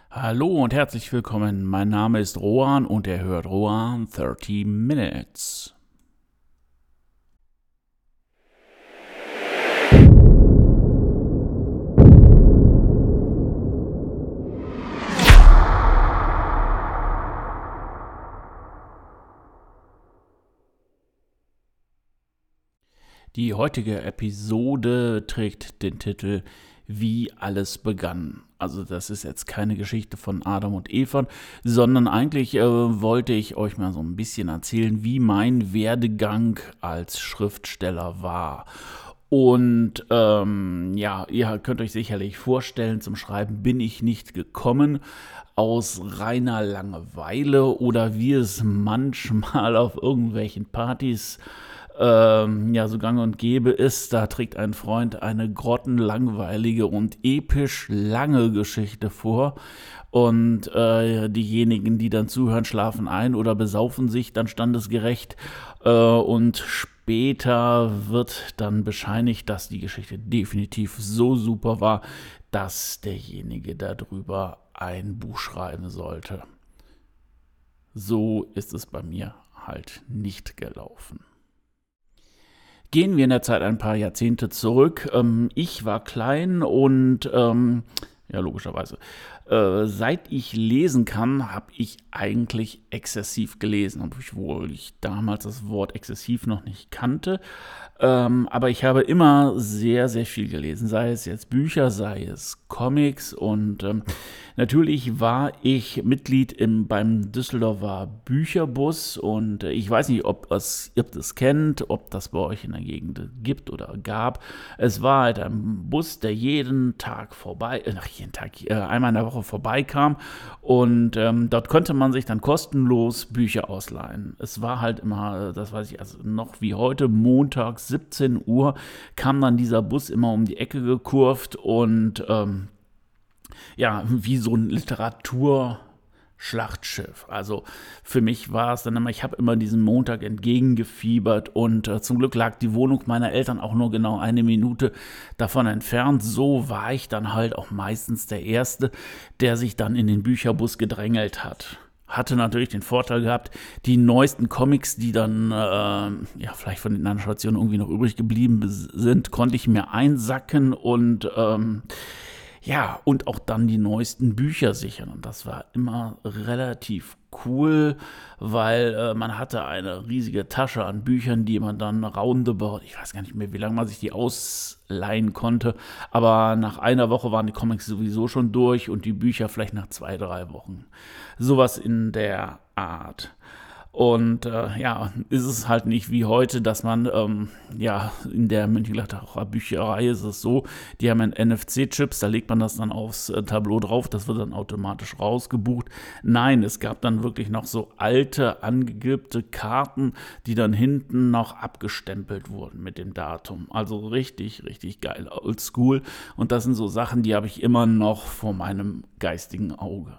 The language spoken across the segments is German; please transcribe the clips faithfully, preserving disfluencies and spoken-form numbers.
Hallo und herzlich willkommen. Mein Name ist Rohan und ihr hört Rohan dreißig Minutes. Die heutige Episode trägt den Titel Wie alles begann. Also das ist jetzt keine Geschichte von Adam und Eva, sondern eigentlich äh, wollte ich euch mal so ein bisschen erzählen, wie mein Werdegang als Schriftsteller war. Und ähm, ja, ihr könnt euch sicherlich vorstellen, zum Schreiben bin ich nicht gekommen aus reiner Langeweile oder wie es manchmal auf irgendwelchen Partys ähm, ja so gang und gäbe ist. Da trägt ein Freund eine grottenlangweilige und episch lange Geschichte vor. Und äh, diejenigen, die dann zuhören, schlafen ein oder besaufen sich dann standesgerecht. Äh, und später wird dann bescheinigt, dass die Geschichte definitiv so super war, dass derjenige darüber ein Buch schreiben sollte. So ist es bei mir halt nicht gelaufen. Gehen wir in der Zeit ein paar Jahrzehnte zurück. Ähm, ich war klein und, ähm, ja, logischerweise, äh, seit ich lesen kann, habe ich eigentlich exzessiv gelesen, obwohl ich damals das Wort exzessiv noch nicht kannte. Ähm, aber ich habe immer sehr, sehr viel gelesen, sei es jetzt Bücher, sei es Comics. Und ähm, natürlich war ich Mitglied im, beim Düsseldorfer Bücherbus. Und äh, ich weiß nicht, ob es, ihr das kennt, ob das bei euch in der Gegend gibt oder gab. Es war halt ein Bus, der jeden Tag vorbei, äh, jeden Tag, äh, einmal in der Woche vorbeikam. Und ähm, dort konnte man sich dann kostenlos Bücher ausleihen. Es war halt immer, das weiß ich, also noch wie heute, montags siebzehn Uhr kam dann dieser Bus immer um die Ecke gekurvt und ähm, ja, wie so ein Literaturschlachtschiff. Also für mich war es dann immer, ich habe immer diesen Montag entgegengefiebert und äh, zum Glück lag die Wohnung meiner Eltern auch nur genau eine Minute davon entfernt. So war ich dann halt auch meistens der Erste, der sich dann in den Bücherbus gedrängelt hat. Hatte natürlich den Vorteil gehabt, die neuesten Comics, die dann äh, ja vielleicht von den anderen Stationen irgendwie noch übrig geblieben sind, konnte ich mir einsacken und ähm, ja, und auch dann die neuesten Bücher sichern. Und das war immer relativ cool, weil äh, man hatte eine riesige Tasche an Büchern, die man dann roundabout, ich weiß gar nicht mehr, wie lange man sich die ausleihen konnte, aber nach einer Woche waren die Comics sowieso schon durch und die Bücher vielleicht nach zwei, drei Wochen. Sowas in der Art. Und äh, ja, ist es halt nicht wie heute, dass man, ähm, ja, in der Mönchengladbacher Bücherei ist es so, die haben einen N F C-Chips, da legt man das dann aufs äh, Tableau drauf, das wird dann automatisch rausgebucht. Nein, es gab dann wirklich noch so alte, angegilbte Karten, die dann hinten noch abgestempelt wurden mit dem Datum. Also richtig, richtig geil, oldschool. Und das sind so Sachen, die habe ich immer noch vor meinem geistigen Auge.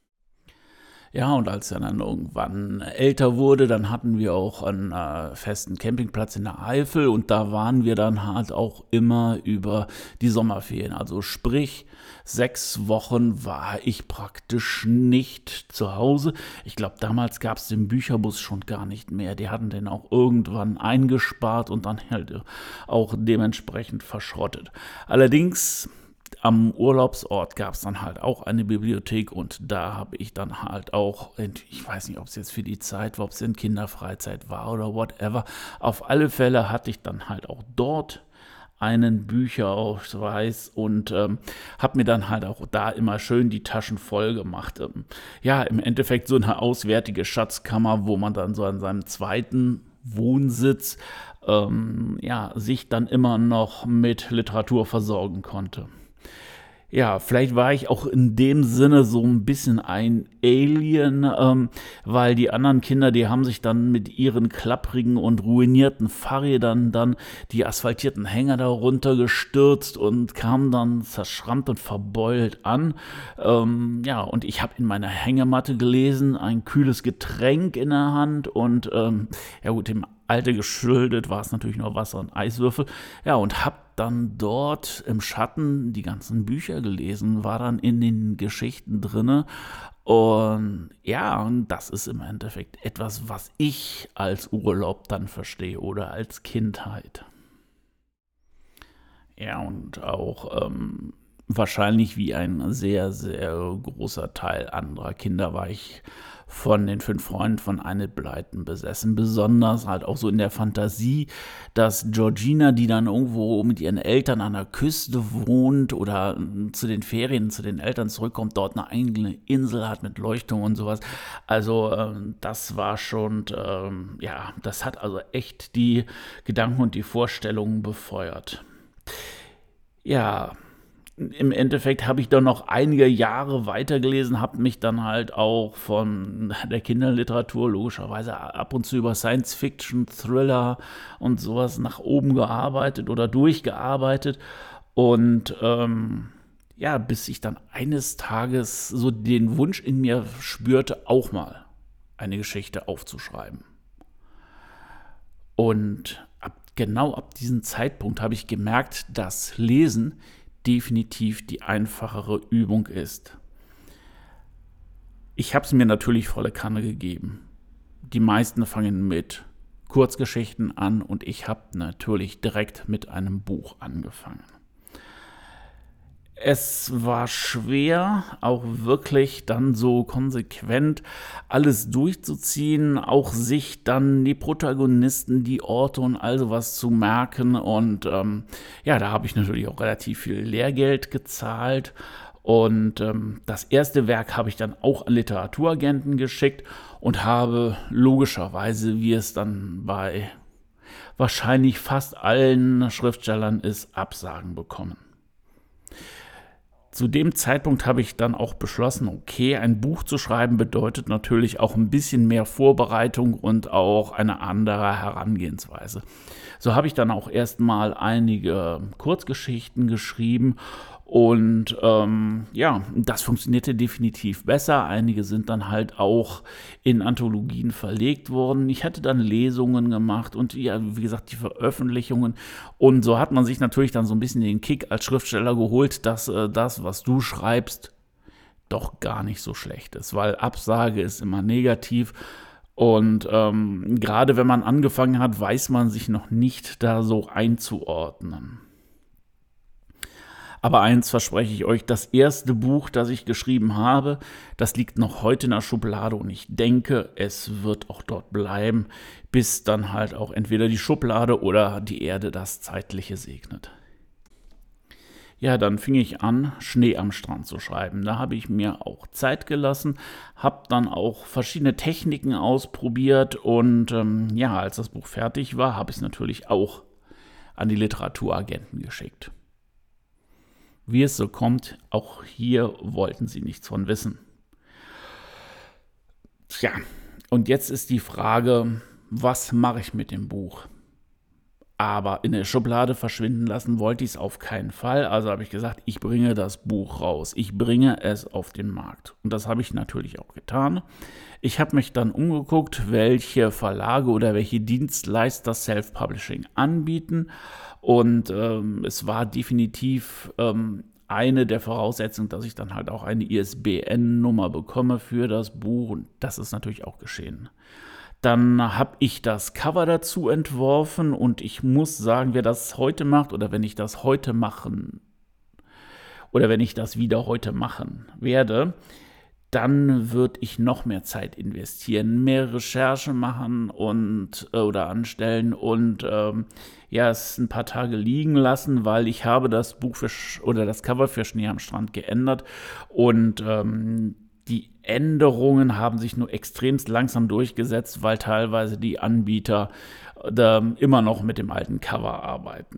Ja, und als er dann irgendwann älter wurde, dann hatten wir auch einen äh, festen Campingplatz in der Eifel und da waren wir dann halt auch immer über die Sommerferien. Also sprich, sechs Wochen war ich praktisch nicht zu Hause. Ich glaube, damals gab es den Bücherbus schon gar nicht mehr. Die hatten den auch irgendwann eingespart und dann halt auch dementsprechend verschrottet. Allerdings am Urlaubsort gab es dann halt auch eine Bibliothek und da habe ich dann halt auch, ich weiß nicht, ob es jetzt für die Zeit war, ob es in Kinderfreizeit war oder whatever, auf alle Fälle hatte ich dann halt auch dort einen Bücherausweis und ähm, habe mir dann halt auch da immer schön die Taschen voll gemacht. Ähm, ja, im Endeffekt so eine auswärtige Schatzkammer, wo man dann so an seinem zweiten Wohnsitz ähm, ja, sich dann immer noch mit Literatur versorgen konnte. Ja, vielleicht war ich auch in dem Sinne so ein bisschen ein Alien, ähm, weil die anderen Kinder, die haben sich dann mit ihren klapprigen und ruinierten Fahrrädern dann die asphaltierten Hänger da runtergestürzt und kamen dann zerschrammt und verbeult an. Ähm, ja, und ich habe in meiner Hängematte gelesen, ein kühles Getränk in der Hand und ähm, ja gut, dem Alter geschuldet war es natürlich nur Wasser und Eiswürfel. Ja, und hab dann dort im Schatten die ganzen Bücher gelesen, war dann in den Geschichten drinne. Und ja, und das ist im Endeffekt etwas, was ich als Urlaub dann verstehe oder als Kindheit. Ja, und auch ähm, wahrscheinlich wie ein sehr, sehr großer Teil anderer Kinder war ich von den fünf Freunden von Enid Blyton besessen. Besonders halt auch so in der Fantasie, dass Georgina, die dann irgendwo mit ihren Eltern an der Küste wohnt oder zu den Ferien, zu den Eltern zurückkommt, dort eine eigene Insel hat mit Leuchtturm und sowas. Also ähm, das war schon, ähm, ja, das hat also echt die Gedanken und die Vorstellungen befeuert. Ja, im Endeffekt habe ich dann noch einige Jahre weitergelesen, habe mich dann halt auch von der Kinderliteratur logischerweise ab und zu über Science-Fiction, Thriller und sowas nach oben gearbeitet oder durchgearbeitet. Und ähm, ja, bis ich dann eines Tages so den Wunsch in mir spürte, auch mal eine Geschichte aufzuschreiben. Und ab, genau ab diesem Zeitpunkt habe ich gemerkt, dass Lesen definitiv die einfachere Übung ist. Ich habe es mir natürlich volle Kanne gegeben. Die meisten fangen mit Kurzgeschichten an und ich habe natürlich direkt mit einem Buch angefangen. Es war schwer, auch wirklich dann so konsequent alles durchzuziehen, auch sich dann die Protagonisten, die Orte und all sowas zu merken. Und ähm, ja, da habe ich natürlich auch relativ viel Lehrgeld gezahlt. Und ähm, das erste Werk habe ich dann auch an Literaturagenten geschickt und habe logischerweise, wie es dann bei wahrscheinlich fast allen Schriftstellern ist, Absagen bekommen. Zu dem Zeitpunkt habe ich dann auch beschlossen, okay, ein Buch zu schreiben bedeutet natürlich auch ein bisschen mehr Vorbereitung und auch eine andere Herangehensweise. So habe ich dann auch erstmal einige Kurzgeschichten geschrieben und ähm, ja, das funktionierte definitiv besser. Einige sind dann halt auch in Anthologien verlegt worden. Ich hatte dann Lesungen gemacht und ja, wie gesagt, die Veröffentlichungen. Und so hat man sich natürlich dann so ein bisschen den Kick als Schriftsteller geholt, dass äh, das, was du schreibst, doch gar nicht so schlecht ist, weil Absage ist immer negativ. Und ähm, gerade wenn man angefangen hat, weiß man sich noch nicht da so einzuordnen. Aber eins verspreche ich euch, das erste Buch, das ich geschrieben habe, das liegt noch heute in der Schublade und ich denke, es wird auch dort bleiben, bis dann halt auch entweder die Schublade oder die Erde das Zeitliche segnet. Ja, dann fing ich an, Schnee am Strand zu schreiben. Da habe ich mir auch Zeit gelassen, habe dann auch verschiedene Techniken ausprobiert und ähm, ja, als das Buch fertig war, habe ich es natürlich auch an die Literaturagenten geschickt. Wie es so kommt, auch hier wollten sie nichts von wissen. Tja, und jetzt ist die Frage, was mache ich mit dem Buch? Aber in der Schublade verschwinden lassen wollte ich es auf keinen Fall. Also habe ich gesagt, ich bringe das Buch raus. Ich bringe es auf den Markt. Und das habe ich natürlich auch getan. Ich habe mich dann umgeguckt, welche Verlage oder welche Dienstleister Self-Publishing anbieten. Und ähm, es war definitiv ähm, eine der Voraussetzungen, dass ich dann halt auch eine I S B N-Nummer bekomme für das Buch. Und das ist natürlich auch geschehen. Dann habe ich das Cover dazu entworfen und ich muss sagen, wer das heute macht oder wenn ich das heute machen oder wenn ich das wieder heute machen werde, dann würde ich noch mehr Zeit investieren, mehr Recherche machen und äh, oder anstellen und ähm, ja, es ein paar Tage liegen lassen, weil ich habe das Buch für Sch- oder das Cover für Schnee am Strand geändert und ähm, die Änderungen haben sich nur extremst langsam durchgesetzt, weil teilweise die Anbieter da immer noch mit dem alten Cover arbeiten.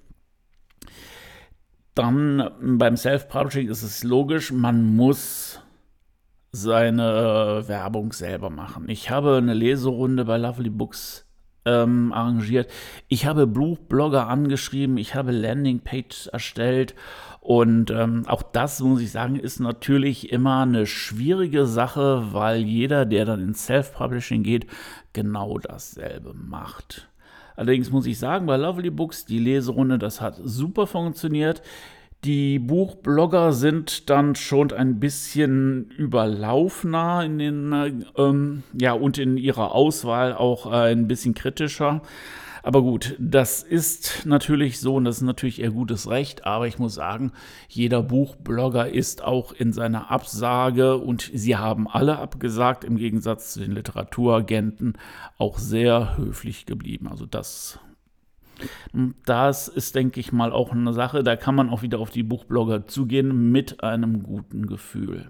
Dann beim Self-Publishing ist es logisch, man muss seine Werbung selber machen. Ich habe eine Leserunde bei Lovely Books ähm, arrangiert. Ich habe Buchblogger angeschrieben, ich habe Landingpage erstellt und ähm, auch das, muss ich sagen, ist natürlich immer eine schwierige Sache, weil jeder, der dann ins Self-Publishing geht, genau dasselbe macht. Allerdings muss ich sagen, bei Lovely Books, die Leserunde, das hat super funktioniert. Die Buchblogger sind dann schon ein bisschen überlaufener in den, ähm, ja, und in ihrer Auswahl auch äh, ein bisschen kritischer. Aber gut, das ist natürlich so und das ist natürlich ihr gutes Recht, aber ich muss sagen, jeder Buchblogger ist auch in seiner Absage und sie haben alle abgesagt, im Gegensatz zu den Literaturagenten auch sehr höflich geblieben. Also das, das ist, denke ich mal, auch eine Sache, da kann man auch wieder auf die Buchblogger zugehen mit einem guten Gefühl.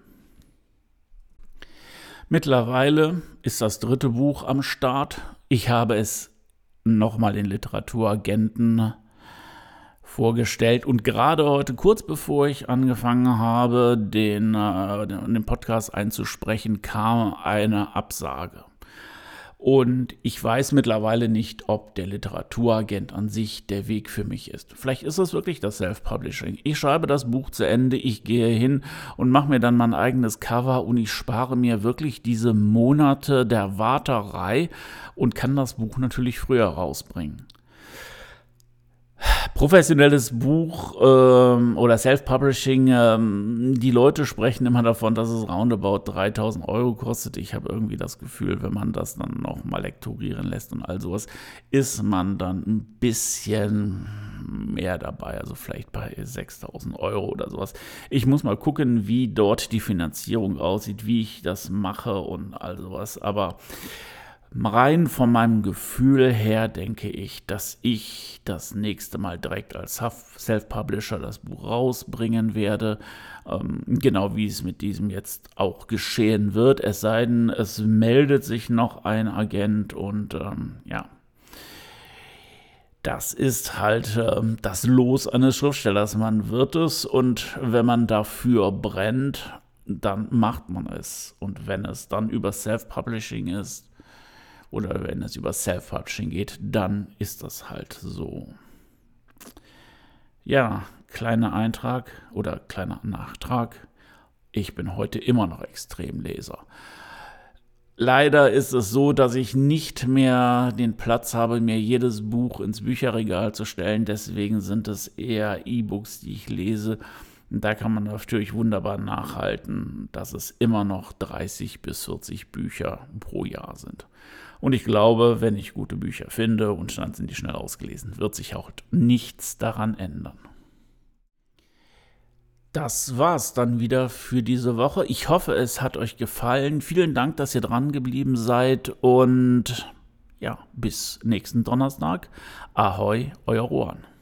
Mittlerweile ist das dritte Buch am Start. Ich habe es nochmal den Literaturagenten vorgestellt und gerade heute, kurz bevor ich angefangen habe, den, äh, den Podcast einzusprechen, kam eine Absage. Und ich weiß mittlerweile nicht, ob der Literaturagent an sich der Weg für mich ist. Vielleicht ist es wirklich das Self-Publishing. Ich schreibe das Buch zu Ende, ich gehe hin und mache mir dann mein eigenes Cover und ich spare mir wirklich diese Monate der Warterei und kann das Buch natürlich früher rausbringen. Professionelles Buch ähm, oder Self-Publishing, ähm, die Leute sprechen immer davon, dass es roundabout dreitausend Euro kostet. Ich habe irgendwie das Gefühl, wenn man das dann noch mal lektorieren lässt und all sowas, ist man dann ein bisschen mehr dabei, also vielleicht bei sechstausend Euro oder sowas. Ich muss mal gucken, wie dort die Finanzierung aussieht, wie ich das mache und all sowas, aber rein von meinem Gefühl her denke ich, dass ich das nächste Mal direkt als Self-Publisher das Buch rausbringen werde, ähm, genau wie es mit diesem jetzt auch geschehen wird, es sei denn, es meldet sich noch ein Agent und ähm, ja, das ist halt ähm, das Los eines Schriftstellers, man wird es und wenn man dafür brennt, dann macht man es und wenn es dann über Self-Publishing ist, oder wenn es über Self-Publishing geht, dann ist das halt so. Ja, kleiner Eintrag oder kleiner Nachtrag. Ich bin heute immer noch Extremleser. Leider ist es so, dass ich nicht mehr den Platz habe, mir jedes Buch ins Bücherregal zu stellen. Deswegen sind es eher E-Books, die ich lese. Und da kann man natürlich wunderbar nachhalten, dass es immer noch dreißig bis vierzig Bücher pro Jahr sind. Und ich glaube, wenn ich gute Bücher finde und dann sind die schnell ausgelesen, wird sich auch nichts daran ändern. Das war's dann wieder für diese Woche. Ich hoffe, es hat euch gefallen. Vielen Dank, dass ihr dran geblieben seid und ja, bis nächsten Donnerstag. Ahoi, euer Rohan.